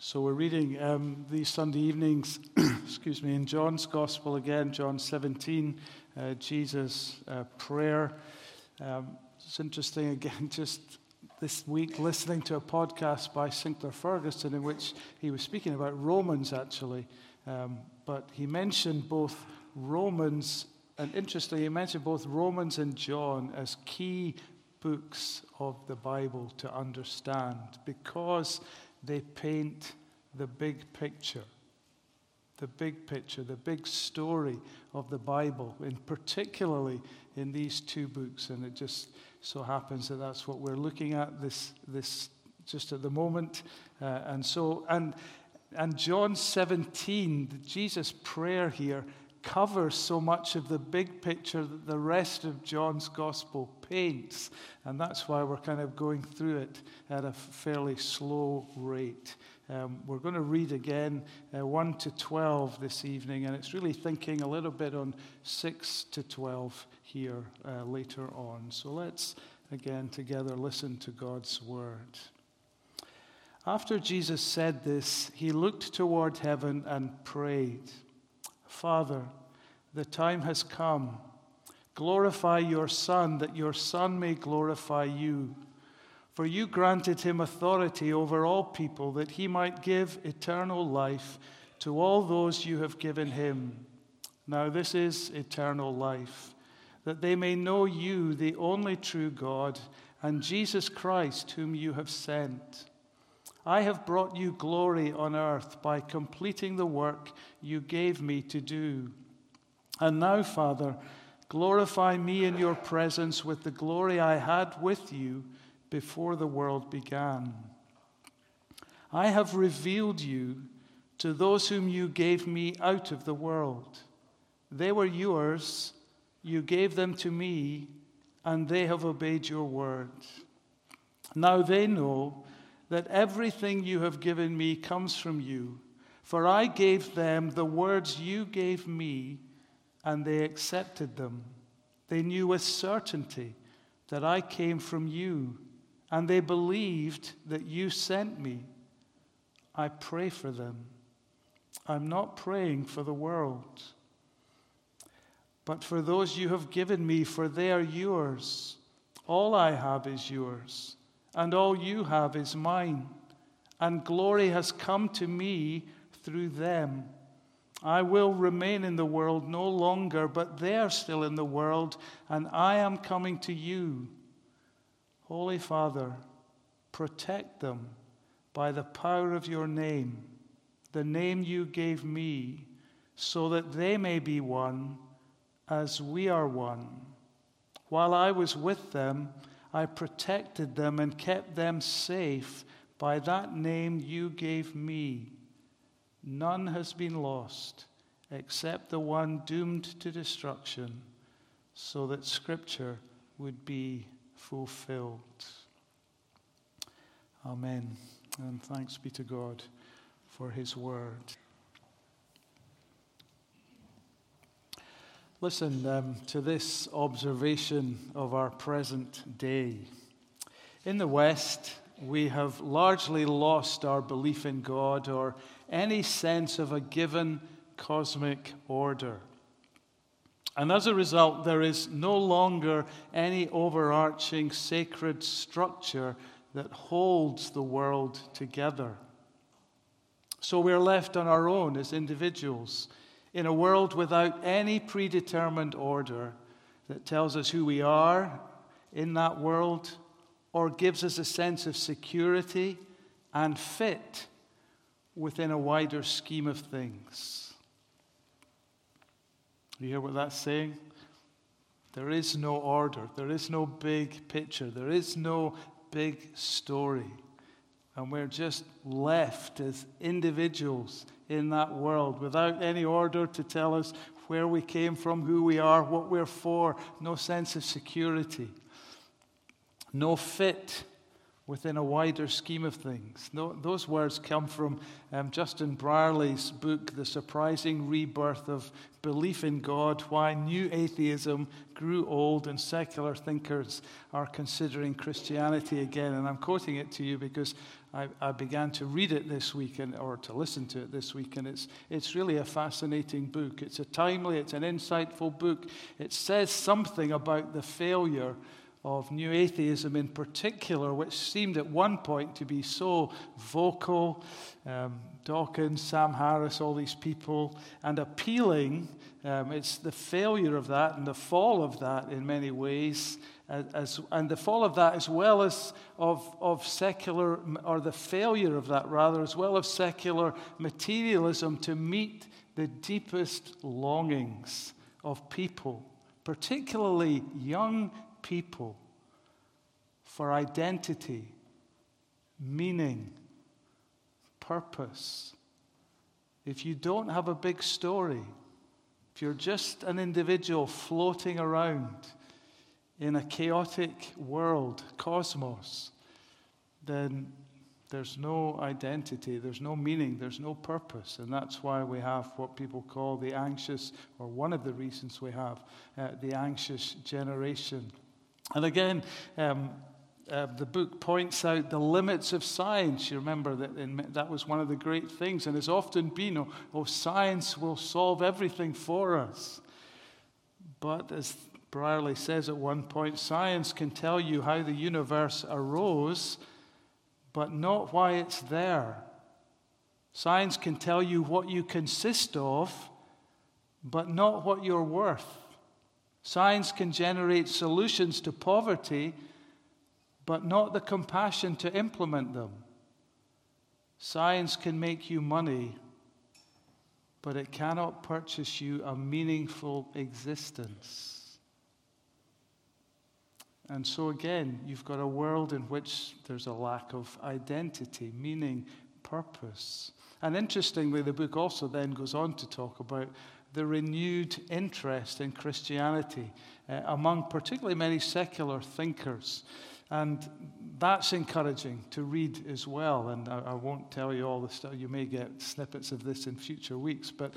So we're reading these Sunday evenings, excuse me, in John's Gospel again, John 17, Jesus' prayer. It's interesting again, just this week listening to a podcast by Sinclair Ferguson in which he was speaking about Romans actually, but he mentioned both Romans, and interestingly, he mentioned both Romans and John as key books of the Bible to understand because they paint the big picture, the big story of the Bible, and particularly in these two books. And it just so happens that that's what we're looking at this just at the moment. And John 17, Jesus' prayer here, covers so much of the big picture that the rest of John's Gospel paints. And that's why we're kind of going through it at a fairly slow rate. We're going to read again 1 to 12 this evening, and it's really thinking a little bit on 6 to 12 here later on. So let's again together listen to God's word. After Jesus said this, he looked toward heaven and prayed, "Father, the time has come. Glorify your Son, that your Son may glorify you. For you granted him authority over all people, that he might give eternal life to all those you have given him. Now this is eternal life, that they may know you, the only true God, and Jesus Christ, whom you have sent. I have brought you glory on earth by completing the work you gave me to do. And now, Father, glorify me in your presence with the glory I had with you before the world began. I have revealed you to those whom you gave me out of the world. They were yours, you gave them to me, and they have obeyed your word. Now they know that everything you have given me comes from you, for I gave them the words you gave me, and they accepted them. They knew with certainty that I came from you, and they believed that you sent me. I pray for them. I'm not praying for the world, but for those you have given me, for they are yours. All I have is yours, and all you have is mine, and glory has come to me through them. I will remain in the world no longer, but they are still in the world, and I am coming to you. Holy Father, protect them by the power of your name, the name you gave me, so that they may be one as we are one. While I was with them, I protected them and kept them safe by that name you gave me. None has been lost except the one doomed to destruction, so that Scripture would be fulfilled." Amen. And thanks be to God for his word. Listen to this observation of our present day. In the West, we have largely lost our belief in God or any sense of a given cosmic order. And as a result, there is no longer any overarching sacred structure that holds the world together. So we're left on our own as individuals in a world without any predetermined order that tells us who we are in that world or gives us a sense of security and fit within a wider scheme of things. You hear what that's saying? There is no order. There is no big picture. There is no big story. And we're just left as individuals in that world without any order to tell us where we came from, who we are, what we're for. No sense of security. No fit within a wider scheme of things. No, those words come from Justin Brierley's book, The Surprising Rebirth of Belief in God, Why New Atheism Grew Old and Secular Thinkers Are Considering Christianity Again. And I'm quoting it to you because I began to read it this week, or to listen to it this week, and it's really a fascinating book. It's it's an insightful book. It says something about the failure of New Atheism in particular, which seemed at one point to be so vocal, Dawkins, Sam Harris, all these people, and appealing. It's the failure of that and the fall of that in many ways, and the fall of that as well as of secular, or the failure of that rather, as well as secular materialism to meet the deepest longings of people, particularly young people, for identity, meaning, purpose. If you don't have a big story, if you're just an individual floating around in a chaotic world, cosmos, then there's no identity, there's no meaning, there's no purpose. And that's why we have what people call the anxious, or one of the reasons we have the anxious generation. And again, the book points out the limits of science. You remember that that was one of the great things, and has often been, science will solve everything for us. But as Brierley says at one point, science can tell you how the universe arose, but not why it's there. Science can tell you what you consist of, but not what you're worth. Science can generate solutions to poverty, but not the compassion to implement them. Science can make you money, but it cannot purchase you a meaningful existence. And so again, you've got a world in which there's a lack of identity, meaning, purpose. And interestingly, the book also then goes on to talk about the renewed interest in Christianity among particularly many secular thinkers. And that's encouraging to read as well. And I won't tell you all the stuff. You may get snippets of this in future weeks. But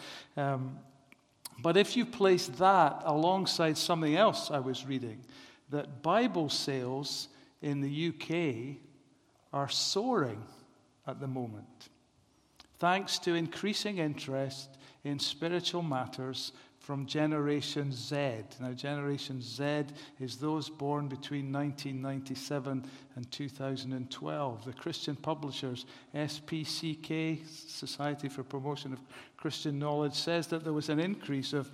if you place that alongside something else I was reading, that Bible sales in the UK are soaring at the moment, thanks to increasing interest in spiritual matters from Generation Z. Now, Generation Z is those born between 1997 and 2012. The Christian publishers, SPCK, Society for Promotion of Christian Knowledge, says that there was an increase of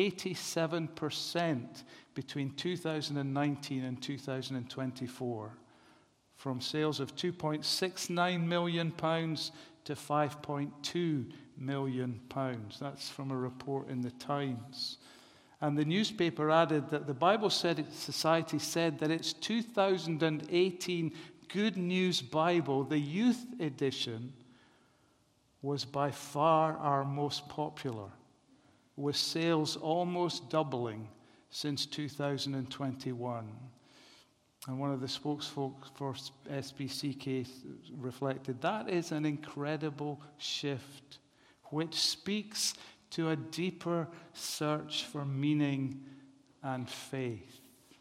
87% between 2019 and 2024, from sales of £2.69 million to £5.2 million. That's from a report in the Times. And the newspaper added that the Bible Society said that its 2018 Good News Bible, the youth edition, was by far our most popular, with sales almost doubling since 2021. And one of the spokesfolk for SPCK reflected, that is an incredible shift, which speaks to a deeper search for meaning and faith.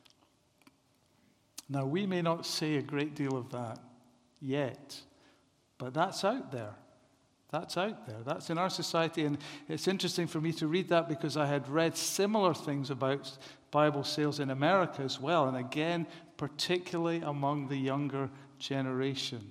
Now, we may not say a great deal of that yet, but that's out there. That's out there. That's in our society. And it's interesting for me to read that because I had read similar things about Bible sales in America as well. And again, particularly among the younger generation.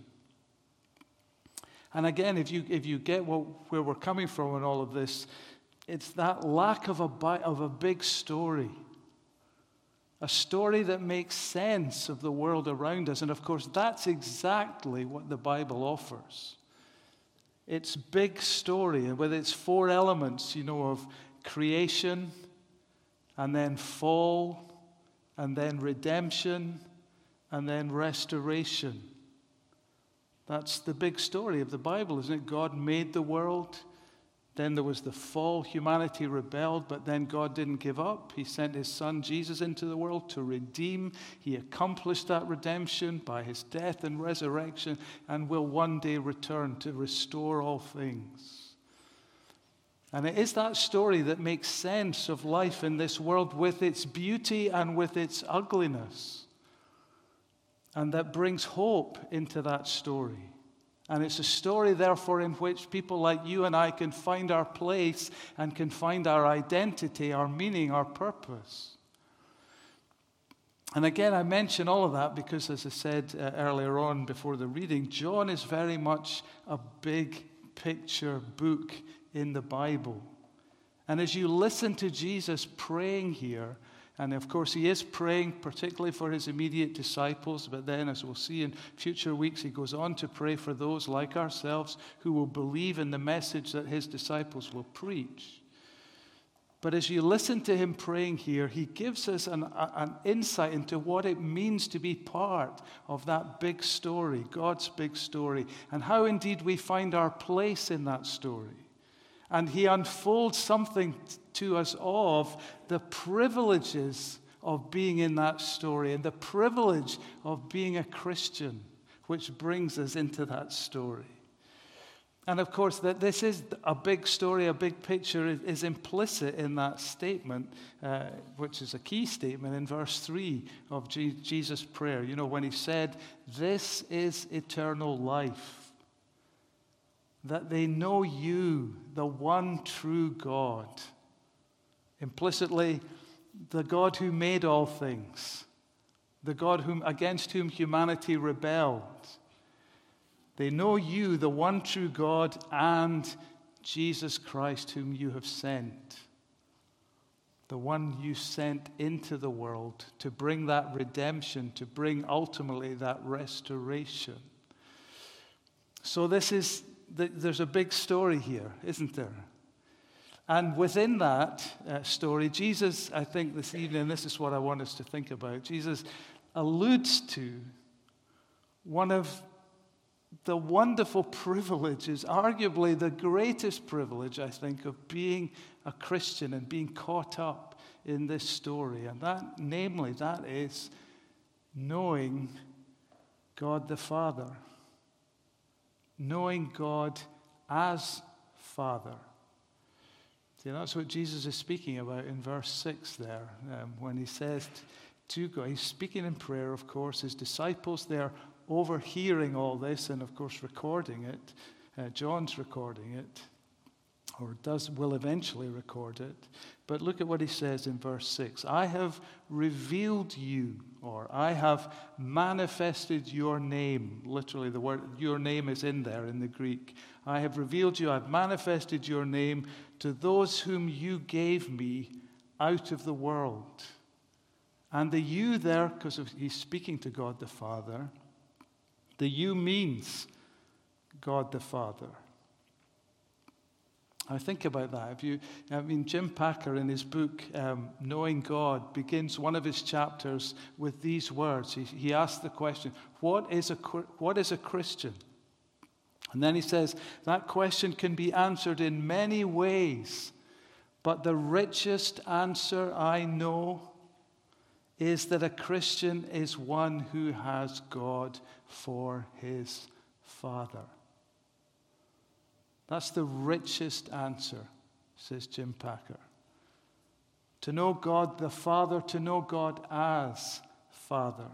And again, if you get where we're coming from in all of this, it's that lack of a big story. A story that makes sense of the world around us. And of course, that's exactly what the Bible offers. Its big story, and with its four elements, of creation, and then fall, and then redemption, and then restoration. That's the big story of the Bible, isn't it? God made the world. Then there was the fall. Humanity rebelled, but then God didn't give up. He sent his son Jesus into the world to redeem. He accomplished that redemption by his death and resurrection, and will one day return to restore all things. And it is that story that makes sense of life in this world with its beauty and with its ugliness, and that brings hope into that story. And it's a story, therefore, in which people like you and I can find our place and can find our identity, our meaning, our purpose. And again, I mention all of that because, as I said earlier on before the reading, John is very much a big picture book in the Bible. And as you listen to Jesus praying here, and of course, he is praying particularly for his immediate disciples, but then, as we'll see in future weeks, he goes on to pray for those like ourselves who will believe in the message that his disciples will preach. But as you listen to him praying here, he gives us an insight into what it means to be part of that big story, God's big story, and how indeed we find our place in that story. And he unfolds something to us of the privileges of being in that story and the privilege of being a Christian, which brings us into that story. And of course, that this is a big story, a big picture is implicit in that statement, which is a key statement in verse 3 of Jesus' prayer. You know, when he said, "This is eternal life, that they know you, the one true God." Implicitly, the God who made all things, the God against whom humanity rebelled. They know you, the one true God, and Jesus Christ, whom you have sent. The one you sent into the world to bring that redemption, to bring ultimately that restoration. So there's a big story here, isn't there? And within that story, Jesus, I think this evening, this is what I want us to think about, Jesus alludes to one of the wonderful privileges, arguably the greatest privilege, I think, of being a Christian and being caught up in this story. And that is knowing God the Father. Knowing God as Father. See, that's what Jesus is speaking about in verse 6 there, when he says to God, he's speaking in prayer, of course. His disciples, they're overhearing all this and, of course, recording it. John's recording it, or will eventually record it. But look at what he says in verse 6. "I have revealed you," or "I have manifested your name." Literally, the word "your name" is in there in the Greek. "I have revealed you, I've manifested your name to those whom you gave me out of the world." And the "you" there, because he's speaking to God the Father, the "you" means God the Father. I think about that. Jim Packer in his book, Knowing God, begins one of his chapters with these words. He asks the question, what is a Christian? And then he says, that question can be answered in many ways, but the richest answer I know is that a Christian is one who has God for his Father. That's the richest answer, says Jim Packer. To know God the Father, to know God as Father.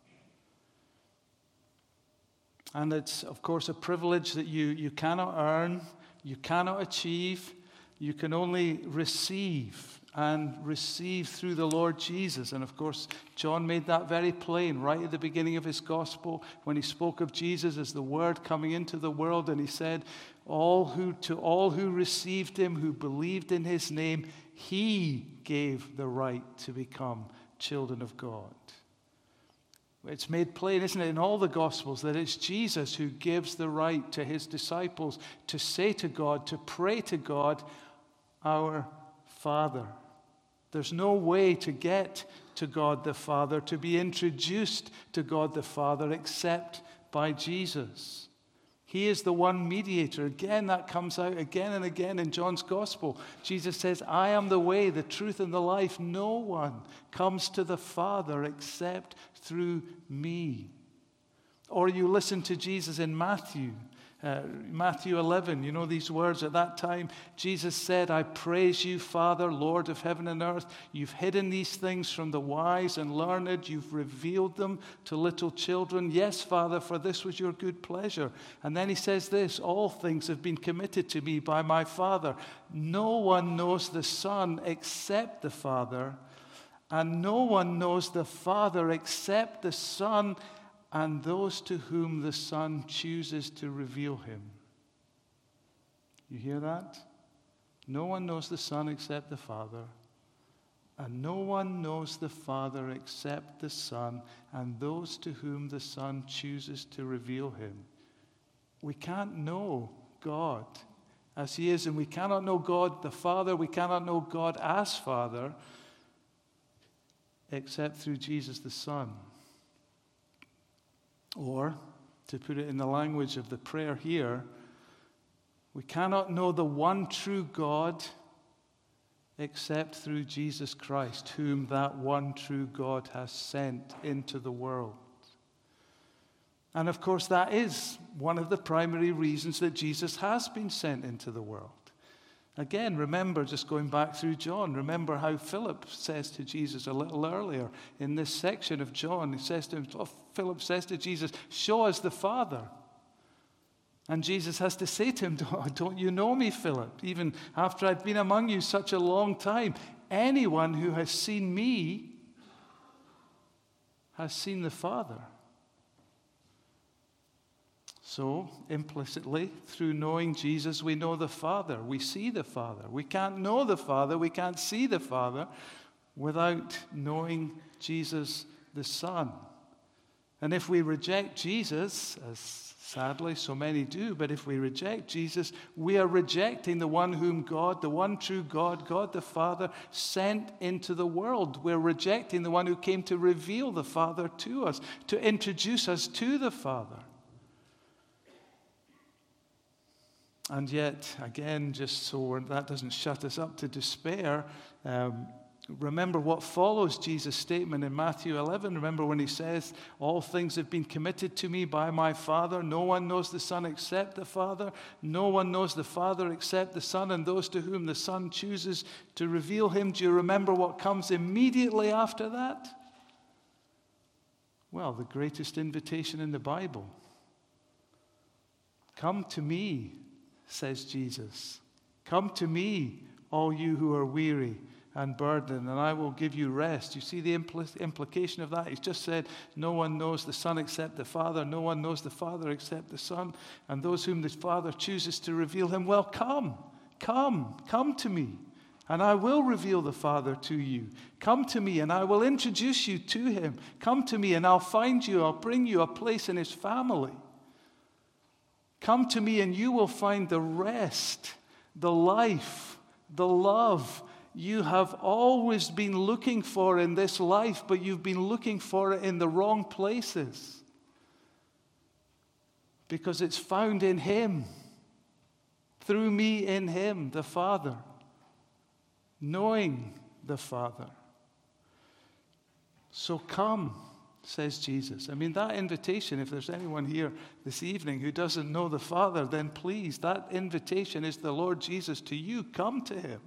And it's, of course, a privilege that you cannot earn, you cannot achieve, you can only receive, and receive through the Lord Jesus. And of course, John made that very plain right at the beginning of his gospel when he spoke of Jesus as the Word coming into the world, and he said, to all who received him, who believed in his name, he gave the right to become children of God. It's made plain, isn't it, in all the Gospels that it's Jesus who gives the right to his disciples to say to God, to pray to God, our Father. There's no way to get to God the Father, to be introduced to God the Father, except by Jesus. He is the one mediator. Again, that comes out again and again in John's gospel. Jesus says, I am the way, the truth, and the life. No one comes to the Father except through me. Or you listen to Jesus in Matthew 11, you know these words. At that time, Jesus said, I praise you, Father, Lord of heaven and earth. You've hidden these things from the wise and learned. You've revealed them to little children. Yes, Father, for this was your good pleasure. And then he says this, all things have been committed to me by my Father. No one knows the Son except the Father, and no one knows the Father except the Son and those to whom the Son chooses to reveal him. You hear that? No one knows the Son except the Father, and no one knows the Father except the Son, and those to whom the Son chooses to reveal him. We can't know God as he is, and we cannot know God the Father, we cannot know God as Father, except through Jesus the Son. Or, to put it in the language of the prayer here, we cannot know the one true God except through Jesus Christ, whom that one true God has sent into the world. And of course, that is one of the primary reasons that Jesus has been sent into the world. Again, remember, just going back through John, remember how Philip says to Jesus a little earlier in this section of John. He says to him, Philip says to Jesus, show us the Father. And Jesus has to say to him, don't you know me, Philip? Even after I've been among you such a long time, anyone who has seen me has seen the Father. So, implicitly, through knowing Jesus, we know the Father. We see the Father. We can't know the Father, we can't see the Father without knowing Jesus the Son. And if we reject Jesus, as sadly so many do, but if we reject Jesus, we are rejecting the one whom God, the one true God, God the Father, sent into the world. We're rejecting the one who came to reveal the Father to us, to introduce us to the Father. And yet, again, just so that doesn't shut us up to despair, remember what follows Jesus' statement in Matthew 11. Remember when he says, all things have been committed to me by my Father. No one knows the Son except the Father. No one knows the Father except the Son, and those to whom the Son chooses to reveal him. Do you remember what comes immediately after that? Well, the greatest invitation in the Bible. Come to me, says Jesus. Come to me, all you who are weary and burdened, and I will give you rest. You see the implication of that? He's just said, no one knows the Son except the Father. No one knows the Father except the Son, and those whom the Father chooses to reveal him. Well, come to me, and I will reveal the Father to you. Come to me, and I will introduce you to him. Come to me, and I'll find you. I'll bring you a place in his family. Come to me and you will find the rest, the life, the love you have always been looking for in this life, but you've been looking for it in the wrong places. Because it's found in him, through me in him, the Father, knowing the Father. So come, says Jesus. I mean, that invitation, if there's anyone here this evening who doesn't know the Father, then please, that invitation is the Lord Jesus to you. Come to him.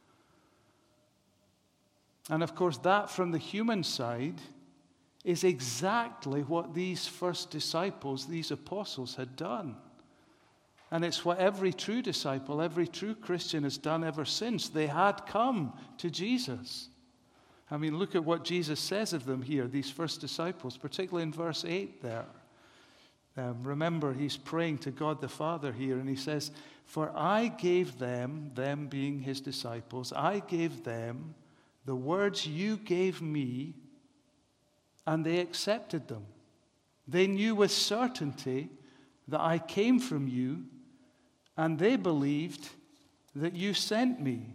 And of course, that from the human side is exactly what these first disciples, these apostles, had done. And it's what every true disciple, every true Christian has done ever since. They had come to Jesus. I mean, look at what Jesus says of them here, these first disciples, particularly in verse 8 there. Remember, he's praying to God the Father here, and he says, for I gave them being his disciples, I gave them the words you gave me, and they accepted them. They knew with certainty that I came from you, and they believed that you sent me.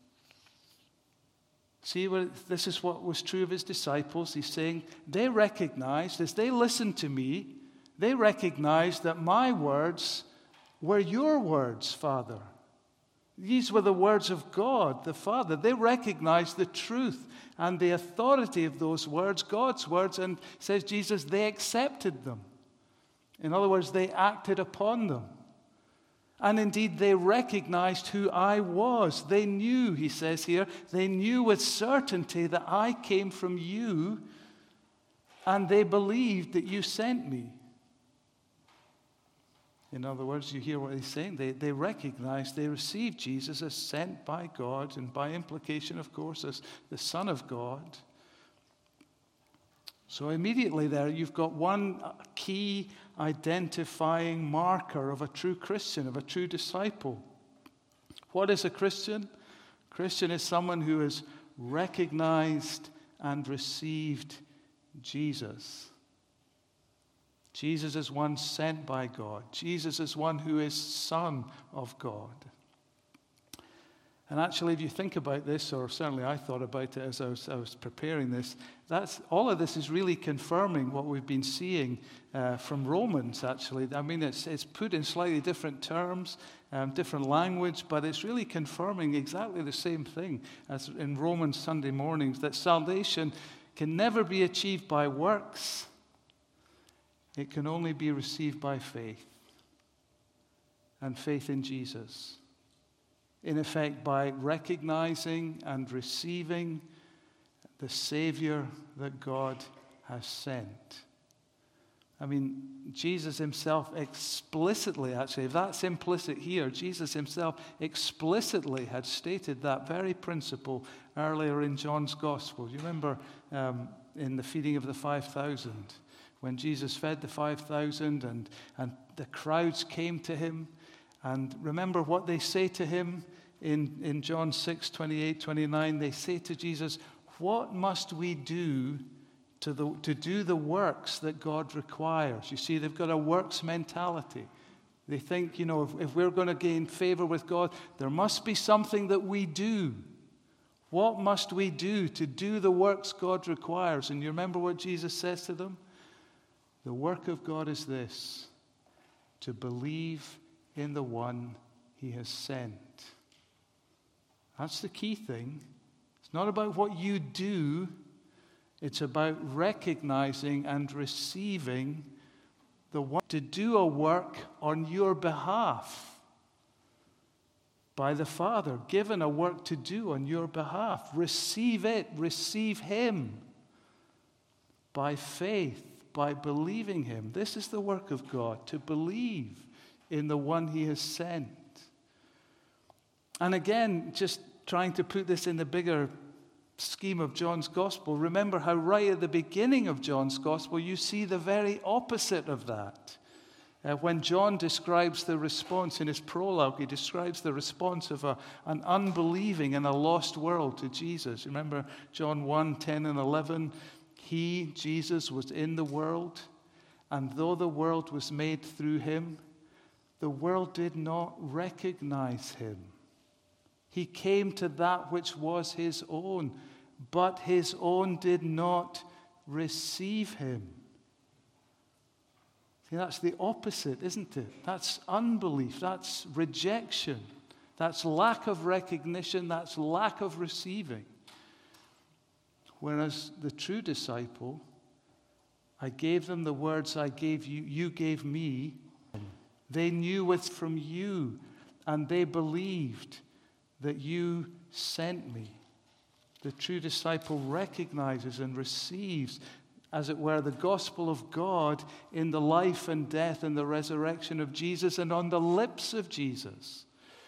See, this is what was true of his disciples. He's saying they recognized, as they listened to me, They recognized that my words were your words, Father. These were the words of God, the Father. They recognized the truth and the authority of those words, God's words, and says Jesus, they accepted them. In other words, they acted upon them. And indeed, they recognized who I was. They knew, he says here, they knew with certainty that I came from you, and they believed that you sent me. In other words, you hear what he's saying. They recognized, they received Jesus as sent by God, and by implication, of course, as the Son of God. So immediately there, you've got one key identifying marker of a true Christian, of a true disciple. What is a Christian? A Christian is someone who has recognized and received Jesus. Jesus is one sent by God. Jesus is one who is Son of God. And actually, if you think about this, or certainly I thought about it as I was preparing this, all of this is really confirming what we've been seeing from Romans, actually. I mean, it's put in slightly different terms, different language, but it's really confirming exactly the same thing as in Romans Sunday mornings, that salvation can never be achieved by works. It can only be received by faith, and faith in Jesus. In effect, by recognizing and receiving the Savior that God has sent. I mean, Jesus himself explicitly, actually, if that's implicit here, Jesus himself explicitly had stated that very principle earlier in John's Gospel. You remember in the feeding of the 5,000, when Jesus fed the 5,000 and the crowds came to him. And remember what they say to him in John 6, 28, 29. They say to Jesus, what must we do to do the works that God requires? You see, they've got a works mentality. They think, if we're going to gain favor with God, there must be something that we do. What must we do to do the works God requires? And you remember what Jesus says to them? The work of God is this, to believe in the one he has sent. That's the key thing. It's not about what you do. It's about recognizing and receiving the one to do a work on your behalf by the Father, given a work to do on your behalf. Receive it. Receive him by faith, by believing him. This is the work of God, to believe in the one he has sent. And again, just trying to put this in the bigger scheme of John's Gospel, remember how right at the beginning of John's Gospel, you see the very opposite of that. When John describes the response in his prologue, he describes the response of an unbelieving and a lost world to Jesus. Remember John 1, 10 and 11? He, Jesus, was in the world, and though the world was made through him, the world did not recognize him. He came to that which was his own, but his own did not receive him. See, that's the opposite, isn't it? That's unbelief, that's rejection, that's lack of recognition, that's lack of receiving. Whereas the true disciple, I gave them the words I gave you, you gave me. They knew it from you, and they believed that you sent me. The true disciple recognizes and receives, as it were, the gospel of God in the life and death and the resurrection of Jesus and on the lips of Jesus.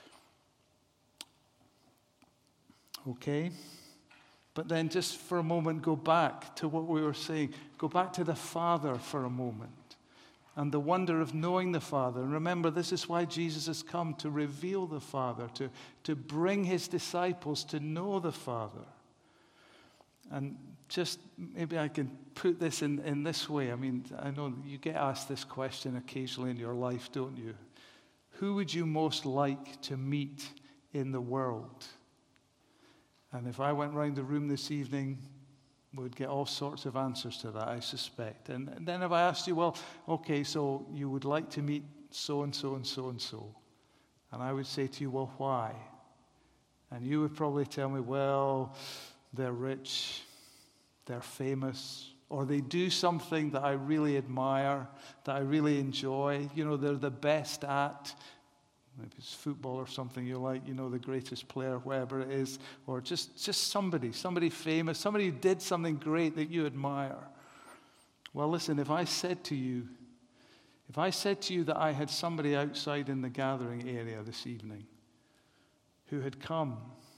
Okay? But then just for a moment, go back to what we were saying. Go back to the Father for a moment and the wonder of knowing the Father. And remember, this is why Jesus has come, to reveal the Father, to bring his disciples to know the Father. And just maybe I can put this in this way. I mean, I know you get asked this question occasionally in your life, don't you? Who would you most like to meet in the world? And if I went round the room this evening, We'd get all sorts of answers to that, I suspect. And then if I asked you, well, okay, so you would like to meet so-and-so and so-and-so. And I would say to you, well, why? And you would probably tell me, well, they're rich, they're famous, or they do something that I really admire, that I really enjoy. You know, they're the best at. Maybe it's football or something you like, you know, the greatest player, whatever it is. Or just somebody famous, somebody who did something great that you admire. Well, listen, if I said to you that I had somebody outside in the gathering area this evening who had come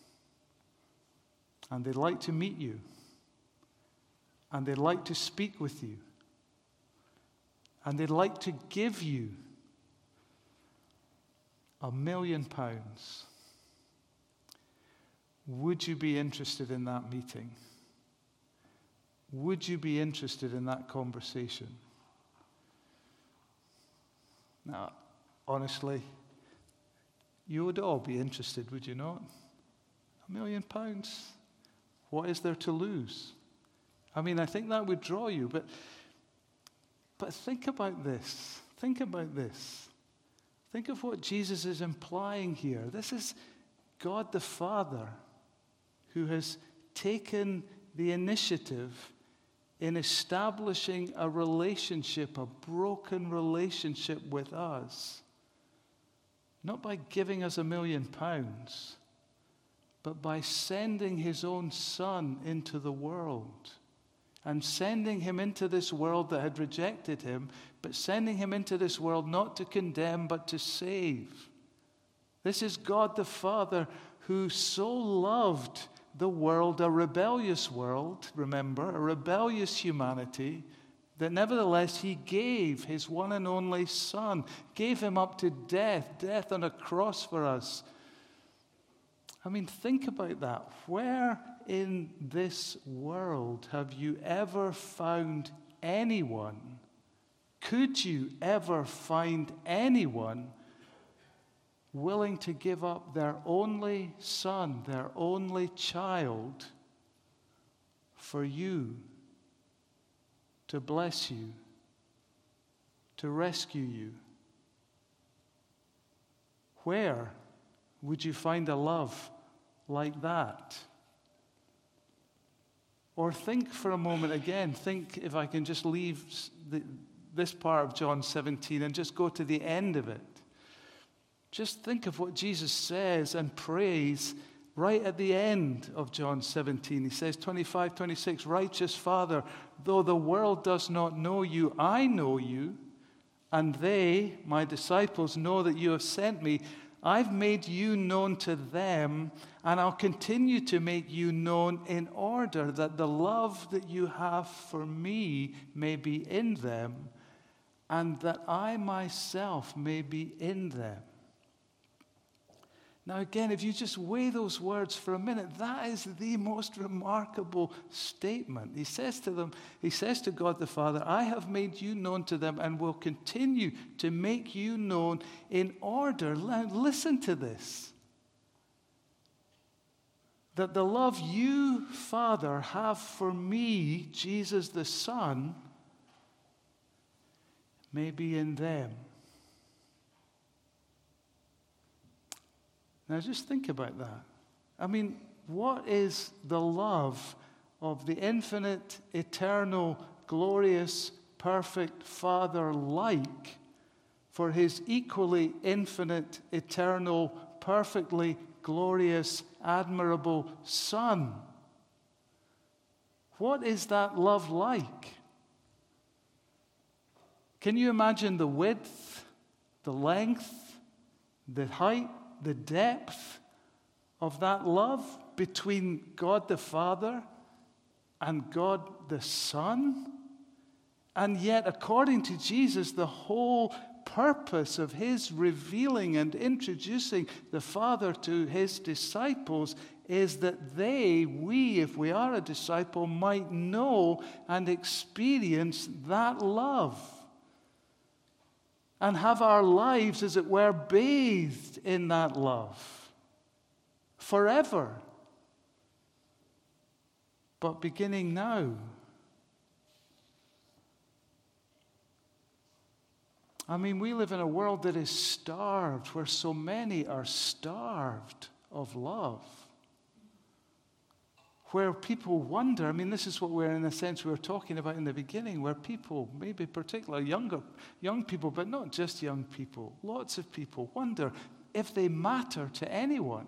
and they'd like to meet you and they'd like to speak with you and they'd like to give you £1 million, would you be interested in that meeting? Would you be interested in that conversation? Now, honestly, you would all be interested, would you not? £1 million? What is there to lose? I mean, I think that would draw you, but think about this. Think about this. Think of what Jesus is implying here. This is God the Father who has taken the initiative in establishing a relationship, a broken relationship with us. Not by giving us £1 million, but by sending his own Son into the world. And sending him into this world that had rejected him, but sending him into this world not to condemn, but to save. This is God the Father who so loved the world, a rebellious world, remember, a rebellious humanity, that nevertheless he gave his one and only Son, gave him up to death on a cross for us. I mean, think about that. Where in this world have you ever found anyone? Could you ever find anyone willing to give up their only son, their only child, for you, to bless you, to rescue you? Where would you find a love like that? Or think for a moment again, think if I can just leave this part of John 17 and just go to the end of it. Just think of what Jesus says and prays right at the end of John 17. He says, 25, 26, righteous Father, though the world does not know you, I know you, and they, my disciples, know that you have sent me. I've made you known to them, and I'll continue to make you known in order that the love that you have for me may be in them, and that I myself may be in them. Now again, if you just weigh those words for a minute, that is the most remarkable statement. He says to them, he says to God the Father, I have made you known to them and will continue to make you known in order, listen to this, that the love you, Father, have for me, Jesus the Son, may be in them. Now just think about that. I mean, what is the love of the infinite, eternal, glorious, perfect Father like for his equally infinite, eternal, perfectly glorious, admirable Son? What is that love like? Can you imagine the width, the length, the height, the depth of that love between God the Father and God the Son? And yet, according to Jesus, the whole purpose of his revealing and introducing the Father to his disciples is that we, if we are a disciple, might know and experience that love and have our lives, as it were, bathed in that love forever. but beginning now. I mean, we live in a world that is starved, where so many are starved of love. Where people wonder, I mean, this is what we're, in a sense, we were talking about in the beginning, where people, maybe particularly young people, but not just young people, lots of people wonder if they matter to anyone.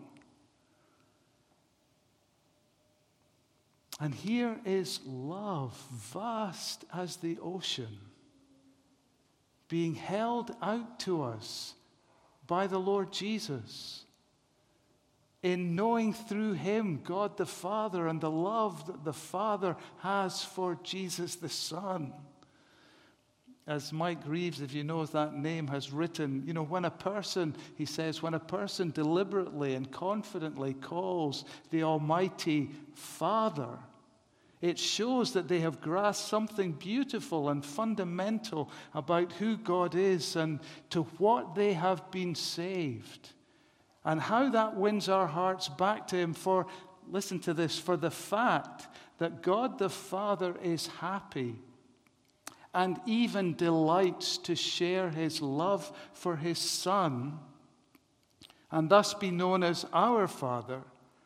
And here is love, vast as the ocean, being held out to us by the Lord Jesus, in knowing through him God the Father and the love that the Father has for Jesus the Son. As Mike Reeves, if you know that name, has written, when a person, he says, when a person deliberately and confidently calls the Almighty Father, it shows that they have grasped something beautiful and fundamental about who God is and to what they have been saved. And how that wins our hearts back to him for, listen to this, for the fact that God the Father is happy and even delights to share his love for his Son and thus be known as our Father,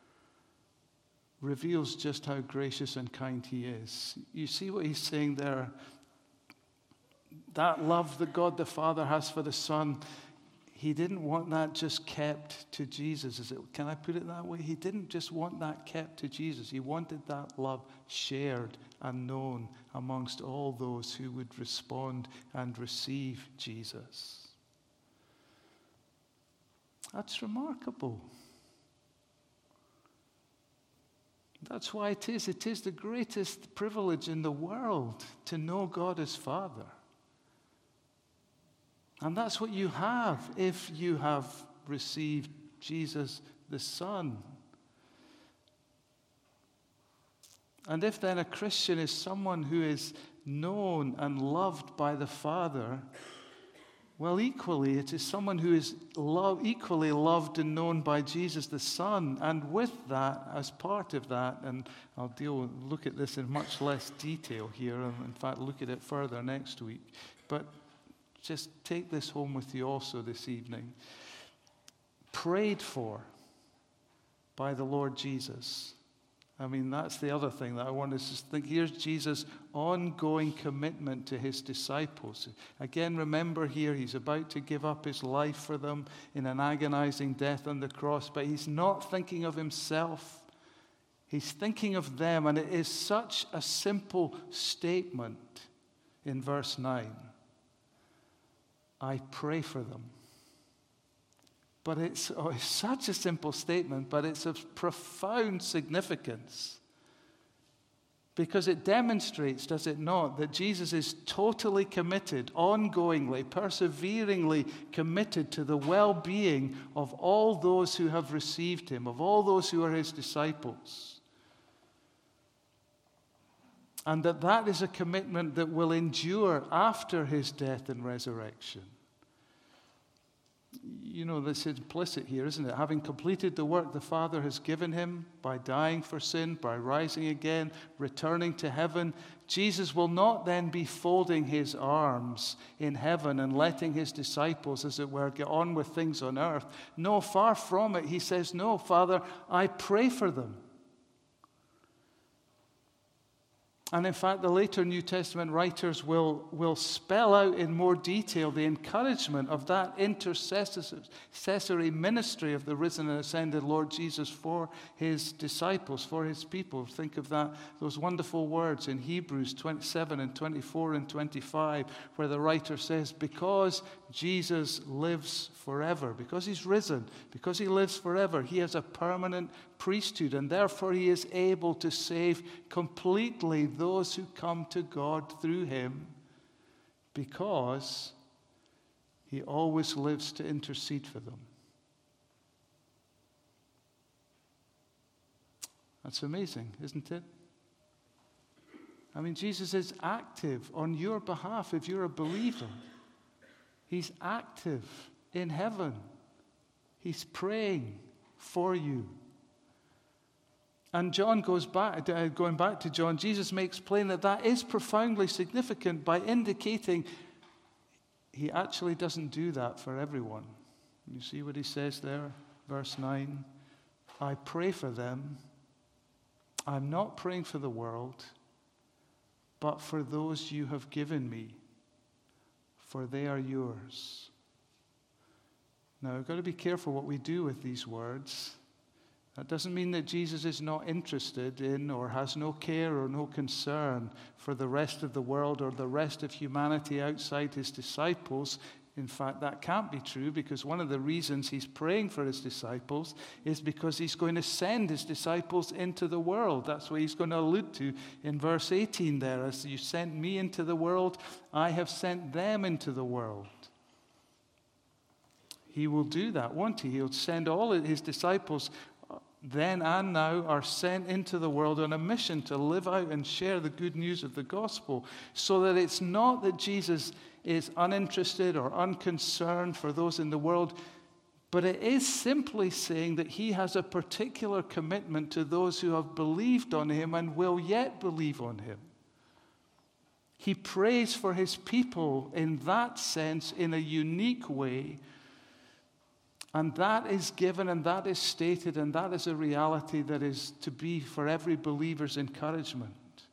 reveals just how gracious and kind he is. You see what he's saying there? That love that God the Father has for the Son, he didn't want that just kept to Jesus. Can I put it that way? He didn't just want that kept to Jesus. He wanted that love shared and known amongst all those who would respond and receive Jesus. That's remarkable. That's why it is the greatest privilege in the world to know God as Father. And that's what you have if you have received Jesus the Son. And if then a Christian is someone who is known and loved by the Father, well, equally, it is someone who is equally loved and known by Jesus the Son. And with that, as part of that, and I'll look at this in much less detail here, and in fact, look at it further next week. But just take this home with you also this evening. Prayed for by the Lord Jesus. I mean, that's the other thing that I want us to think. Here's Jesus' ongoing commitment to his disciples. Again, remember here, he's about to give up his life for them in an agonizing death on the cross, but he's not thinking of himself. He's thinking of them, and it is such a simple statement in verse 9. I pray for them. But it's such a simple statement, but it's of profound significance. Because it demonstrates, does it not, that Jesus is totally committed, ongoingly, perseveringly committed to the well-being of all those who have received him, of all those who are his disciples. And that is a commitment that will endure after his death and resurrection. You know, this is implicit here, isn't it? Having completed the work the Father has given him by dying for sin, by rising again, returning to heaven, Jesus will not then be folding his arms in heaven and letting his disciples, as it were, get on with things on earth. No, far from it. He says, no, Father, I pray for them. And in fact, the later New Testament writers will spell out in more detail the encouragement of that intercessory ministry of the risen and ascended Lord Jesus for his disciples, for his people. Think of those wonderful words in Hebrews 27 and 24 and 25, where the writer says, because Jesus lives forever, because he's risen, because he lives forever, he has a permanent priesthood, and therefore he is able to save completely those who come to God through him, because he always lives to intercede for them. That's amazing, isn't it? I mean, Jesus is active on your behalf if you're a believer. He's active in heaven. He's praying for you. And John goes back, going back to John, Jesus makes plain that that is profoundly significant by indicating he actually doesn't do that for everyone. You see what he says there, verse 9? I pray for them. I'm not praying for the world, but for those you have given me, for they are yours. Now, we've got to be careful what we do with these words. That doesn't mean that Jesus is not interested in or has no care or no concern for the rest of the world or the rest of humanity outside his disciples. In fact, that can't be true, because one of the reasons he's praying for his disciples is because he's going to send his disciples into the world. That's what he's going to allude to in verse 18 there. As you sent me into the world, I have sent them into the world. He will do that, won't he? He'll send all of his disciples then and now are sent into the world on a mission to live out and share the good news of the gospel, so that it's not that Jesus is uninterested or unconcerned for those in the world, but it is simply saying that he has a particular commitment to those who have believed on him and will yet believe on him. He prays for his people in that sense in a unique way. And that is given, and that is stated, and that is a reality that is to be for every believer's encouragement.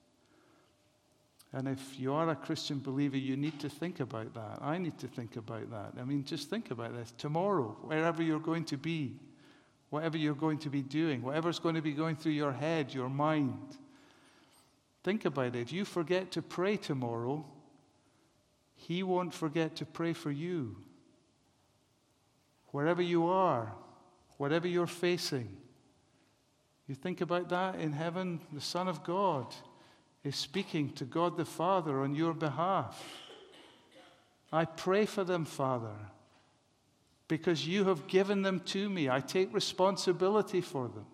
And if you are a Christian believer, you need to think about that. I need to think about that. I mean, just think about this. Tomorrow, wherever you're going to be, whatever you're going to be doing, whatever's going to be going through your head, your mind, think about it. If you forget to pray tomorrow, he won't forget to pray for you. Wherever you are, whatever you're facing, you think about that in heaven, the Son of God is speaking to God the Father on your behalf. I pray for them, Father, because you have given them to me. I take responsibility for them.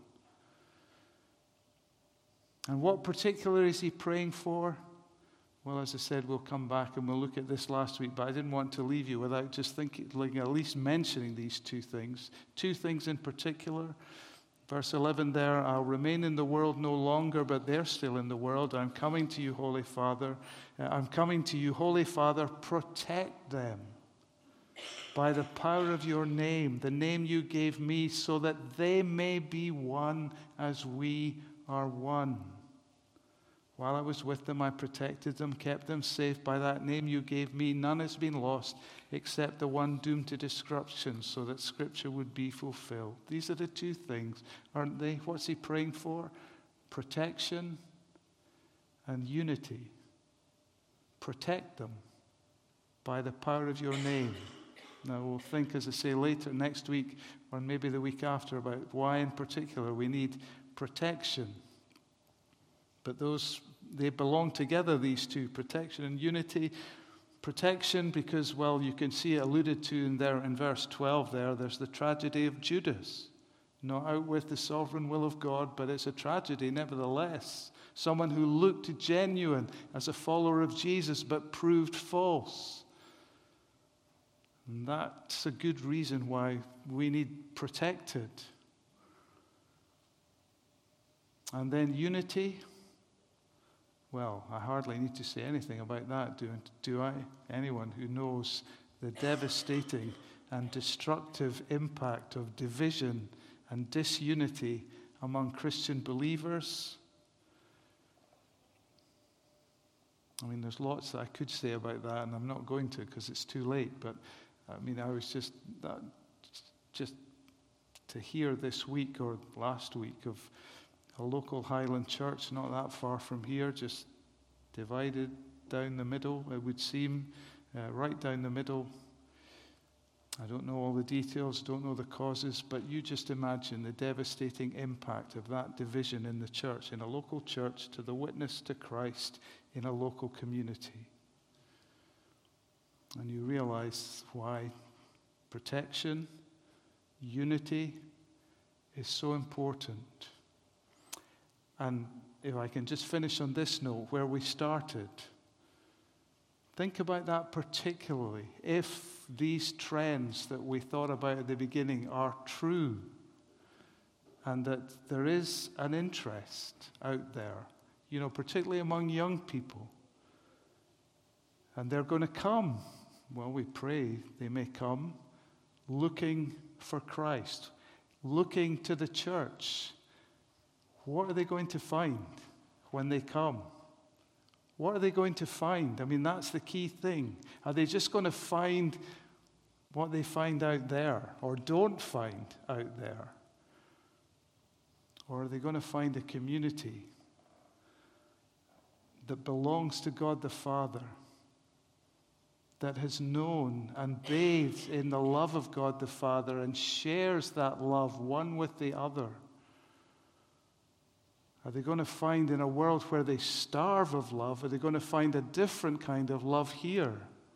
And what particular is he praying for? Well, as I said, we'll come back and we'll look at this last week, but I didn't want to leave you without just thinking, like, at least mentioning these two things. Two things in particular. Verse 11 there, I'll remain in the world no longer, but they're still in the world. I'm coming to you, Holy Father. I'm coming to you, Holy Father. Protect them by the power of your name, the name you gave me, so that they may be one as we are one. While I was with them, I protected them, kept them safe by that name you gave me. None has been lost except the one doomed to destruction, so that Scripture would be fulfilled. These are the two things, aren't they? What's he praying for? Protection and unity. Protect them by the power of your name. Now, we'll think, as I say, later next week, or maybe the week after, about why in particular we need protection. But they belong together, these two, protection and unity. Protection because, well, you can see it alluded to in verse 12 there. There's the tragedy of Judas. Not out with the sovereign will of God, but it's a tragedy nevertheless. Someone who looked genuine as a follower of Jesus, but proved false. And that's a good reason why we need protected. And then unity. Well, I hardly need to say anything about that, do I? Anyone who knows the devastating and destructive impact of division and disunity among Christian believers. I mean, there's lots that I could say about that, and I'm not going to because it's too late. But, I mean, I was just to hear this week or last week of a local Highland church not that far from here, just divided down the middle, it would seem, right down the middle. I don't know all the details, don't know the causes, but you just imagine the devastating impact of that division in the church, in a local church, to the witness to Christ in a local community. And you realize why protection, unity is so important. And if I can just finish on this note, where we started, think about that particularly. If these trends that we thought about at the beginning are true, and that there is an interest out there, particularly among young people. And they're going to come. Well, we pray they may come looking for Christ, looking to the church. What are they going to find when they come? What are they going to find? I mean, that's the key thing. Are they just going to find what they find out there or don't find out there? Or are they going to find a community that belongs to God the Father, that has known and bathed in the love of God the Father and shares that love one with the other? Are they going to find in a world where they starve of love, are they going to find a different kind of love here?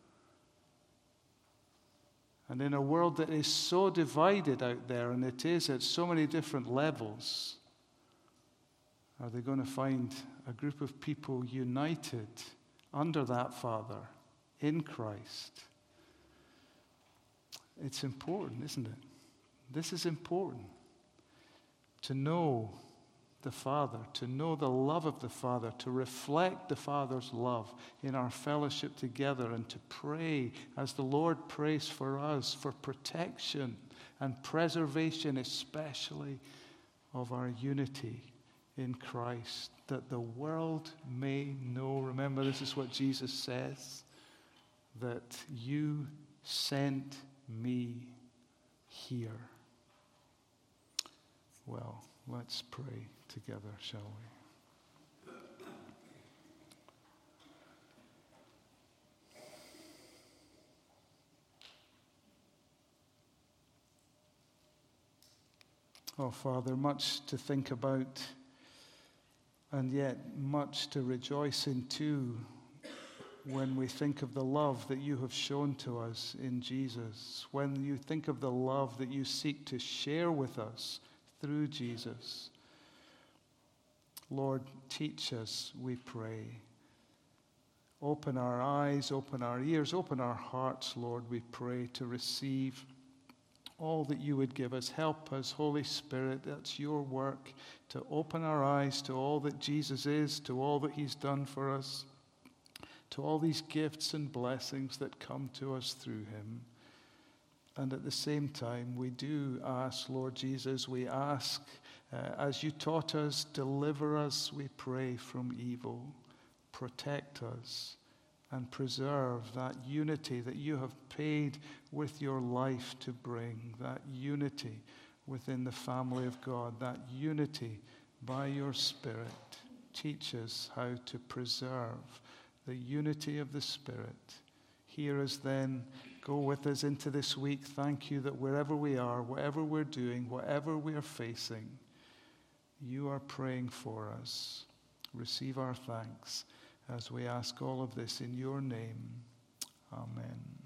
And in a world that is so divided out there, and it is at so many different levels, are they going to find a group of people united under that Father in Christ? It's important, isn't it? This is important. To know the Father, to know the love of the Father, to reflect the Father's love in our fellowship together, and to pray as the Lord prays for us for protection and preservation, especially of our unity in Christ, that the world may know. Remember, this is what Jesus says, that you sent me here. Well, let's pray together, shall we? Oh, Father, much to think about, and yet much to rejoice in too, when we think of the love that you have shown to us in Jesus, when you think of the love that you seek to share with us through Jesus. Lord, teach us, we pray. Open our eyes, open our ears, open our hearts, Lord, we pray, to receive all that you would give us. Help us, Holy Spirit, that's your work, to open our eyes to all that Jesus is, to all that he's done for us, to all these gifts and blessings that come to us through him. And at the same time, we do ask, Lord Jesus, we ask, as you taught us, deliver us, we pray, from evil. Protect us and preserve that unity that you have paid with your life to bring, that unity within the family of God, that unity by your Spirit. Teach us how to preserve the unity of the Spirit. Hear us then. Go with us into this week. Thank you that wherever we are, whatever we're doing, whatever we are facing, you are praying for us. Receive our thanks as we ask all of this in your name. Amen.